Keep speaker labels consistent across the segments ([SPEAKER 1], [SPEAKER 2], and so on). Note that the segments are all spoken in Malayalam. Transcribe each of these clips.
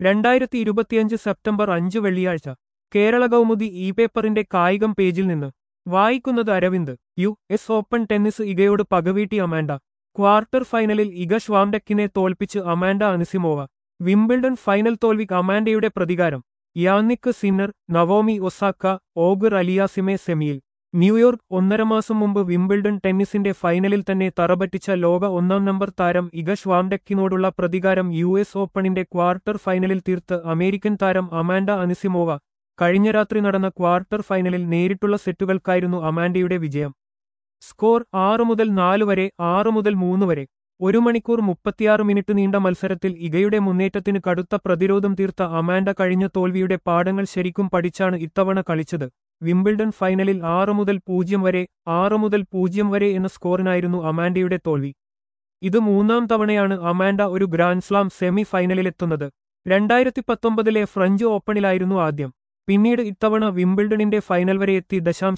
[SPEAKER 1] 2025 സെപ്റ്റംബർ 5 വെള്ളിയാഴ്ച കേരള കൗമുദി ഇ പേപ്പറിന്റെ കായികം പേജിൽ നിന്ന് വായിക്കുന്നത് അരവിന്ദ്. US ഓപ്പൺ ടെന്നീസ് ഇഗയോട് പകവീട്ടി അമാൻഡ. ക്വാർട്ടർ ഫൈനലിൽ ഇഗ ഷ്വാംഡെക്കിനെ തോൽപ്പിച്ച് അമാൻഡ അനിസിമോവ. വിംബിൾഡൺ ഫൈനൽ തോൽവിക്ക് അമാൻഡയുടെ പ്രതികാരം. Jannik Sinner, Naomi Osaka, Auger Aliassime സെമിയിൽ. ന്യൂയോർക്ക്. 1.5 മാസം മുമ്പ് വിംബിൾഡൺ ടെന്നീസിന്റെ ഫൈനലിൽ തന്നെ തറപറ്റിച്ച ലോക 1-ാം നമ്പർ താരം ഇഗ ഷ്വാംഡെക്കിനോടുള്ള പ്രതികാരം US ഓപ്പണിന്റെ ക്വാർട്ടർ ഫൈനലിൽ തീർത്ത് അമേരിക്കൻ താരം അമാൻഡ അനിസിമോവ. കഴിഞ്ഞ രാത്രി നടന്ന ക്വാർട്ടർ ഫൈനലിൽ നേരിട്ടുള്ള സെറ്റുകൾക്കായിരുന്നു അമാൻഡയുടെ വിജയം. സ്കോർ 6-4 വരെ, 6-3 വരെ. 1 മണിക്കൂർ 36 മിനിറ്റ് നീണ്ട മത്സരത്തിൽ ഇഗയുടെ മുന്നേറ്റത്തിന് കടുത്ത പ്രതിരോധം തീർത്ത അമാൻഡ കഴിഞ്ഞ തോൽവിയുടെ പാഠങ്ങൾ ശരിക്കും പഠിച്ചാണ് ഇത്തവണ കളിച്ചത്. വിംബിൾഡൺ ഫൈനലിൽ 6-0 വരെ, 6-0 വരെ എന്ന സ്കോറിനായിരുന്നു അമാൻഡയുടെ തോൽവി. ഇത് 3-ാം തവണയാണ് അമാൻഡ ഒരു ഗ്രാൻഡ്സ്ലാം സെമി ഫൈനലിലെത്തുന്നത്. 2019 ഫ്രഞ്ച് ഓപ്പണിലായിരുന്നു ആദ്യം. പിന്നീട് ഇത്തവണ വിംബിൾഡണിന്റെ ഫൈനൽ വരെ എത്തി.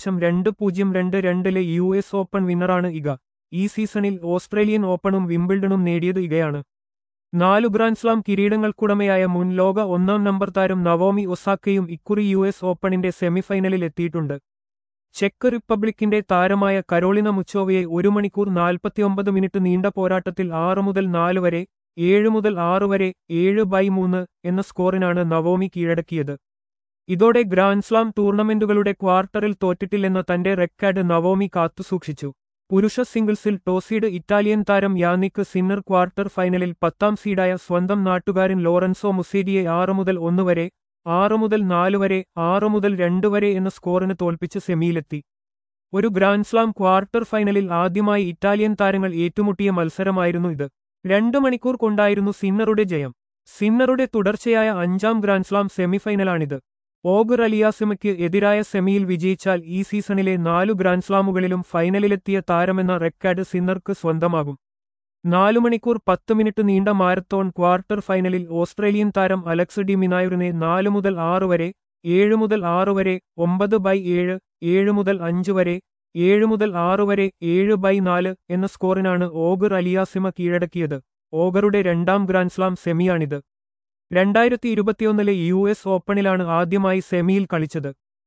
[SPEAKER 1] 0.2022 US ഓപ്പൺ വിന്നറാണ് ഇഗ. ഈ സീസണിൽ ഓസ്ട്രേലിയൻ ഓപ്പണും വിംബിൾഡണും നേടിയത് ഇഗയാണ്. 4 ഗ്രാൻഡ്സ്ലാം കിരീടങ്ങൾക്കുടമയായ മുൻ ലോക 1-ാം നമ്പർ താരം നവോമി ഒസാക്കയും ഇക്കുറി US ഓപ്പണിന്റെ സെമിഫൈനലിൽ എത്തിയിട്ടുണ്ട്. ചെക്ക് റിപ്പബ്ലിക്കിന്റെ താരമായ കരോളിന മുച്ചോവയെ 1 മണിക്കൂർ 49 മിനിറ്റ് നീണ്ട പോരാട്ടത്തിൽ 6-4 വരെ, 7-6 വരെ, 7/3 എന്ന സ്കോറിനാണ് നവോമി കീഴടക്കിയത്. ഇതോടെ ഗ്രാൻഡ്സ്ലാം ടൂർണമെന്റുകളുടെ ക്വാർട്ടറിൽ തോറ്റിട്ടില്ലെന്ന തന്റെ റെക്കോർഡ് നവോമി കാത്തുസൂക്ഷിച്ചു. പുരുഷ സിംഗിൾസിൽ ടോസീഡ് ഇറ്റാലിയൻ താരം യാന്നിക്ക് സിന്നർ ക്വാർട്ടർ ഫൈനലിൽ 10ാം സീഡായ സ്വന്തം നാട്ടുകാരൻ ലോറൻസോ മുസേരിയെ 6-1 വരെ, 6-4 വരെ, 6-2 വരെ എന്ന സ്കോറിന് തോൽപ്പിച്ച് സെമിയിലെത്തി. ഒരു ഗ്രാൻഡ്സ്ലാം ക്വാർട്ടർ ഫൈനലിൽ ആദ്യമായി ഇറ്റാലിയൻ താരങ്ങൾ ഏറ്റുമുട്ടിയ മത്സരമായിരുന്നു ഇത്. 2 മണിക്കൂർ കൊണ്ടായിരുന്നു സിന്നറുടെ ജയം. സിന്നറുടെ തുടർച്ചയായ 5ാം ഗ്രാൻഡ്സ്ലാം സെമിഫൈനലാണിത്. ഓഗർ അലിയാസിമയ്ക്ക് എതിരായ സെമിയിൽ വിജയിച്ചാൽ ഈ സീസണിലെ 4 ഗ്രാൻഡ്സ്ലാമുകളിലും ഫൈനലിലെത്തിയ താരമെന്ന റെക്കോർഡ് സിന്നർക്ക് സ്വന്തമാകും. 4 മണിക്കൂർ 10 മിനിറ്റ് നീണ്ട മാരത്തോൺ ക്വാർട്ടർ ഫൈനലിൽ ഓസ്ട്രേലിയൻ താരം അലക്സ് ഡി മിനായുറിനെ 4-6 വരെ, 7-6 വരെ, 9/7, 7-5 വരെ, 7-6 വരെ, 7/4 എന്ന സ്കോറിനാണ് ഓഗർ അലിയാസിമ കീഴടക്കിയത്. ഓഗറുടെ 2ാം ഗ്രാൻഡ്സ്ലാം സെമിയാണിത്. 2021 US ഓപ്പണിലാണ് ആദ്യമായി സെമിയിൽ കളിച്ചത്.